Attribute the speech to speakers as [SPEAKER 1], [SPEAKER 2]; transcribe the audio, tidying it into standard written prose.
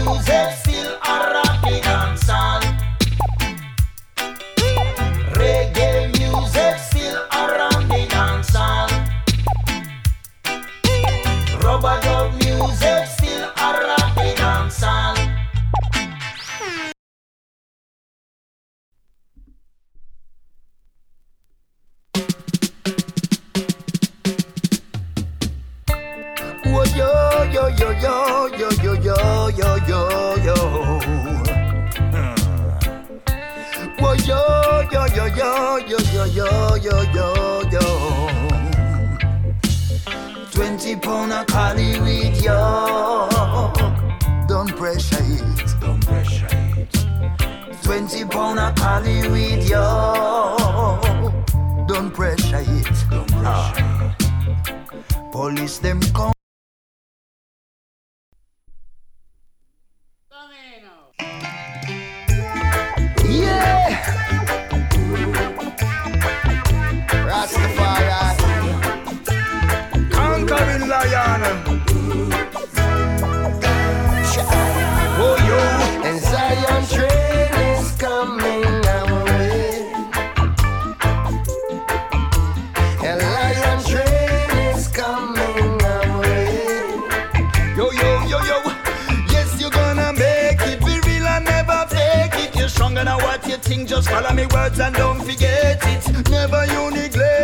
[SPEAKER 1] music still a rock the dancehall. Reggae music still around the dancehall. Rubber dub music still around the dancehall. Oh yo yo yo yo yo yo yo yo yo yo. Oh yo yo yo yo yo yo yo yo yo yo. 20 pound of Cali with yo. Don't pressure it. Don't pressure it. 20 pound of Cali with yo. Don't pressure it. Don't pressure it. Police them come. Yeah. Rastafari, conquering lion. Oh yo, and Zion train is coming our way. And lion train is coming our way. Yo yo yo yo, yes you're gonna make it. Be real and never fake it. You're stronger than what you think. Just follow me words and don't forget it. Never you neglect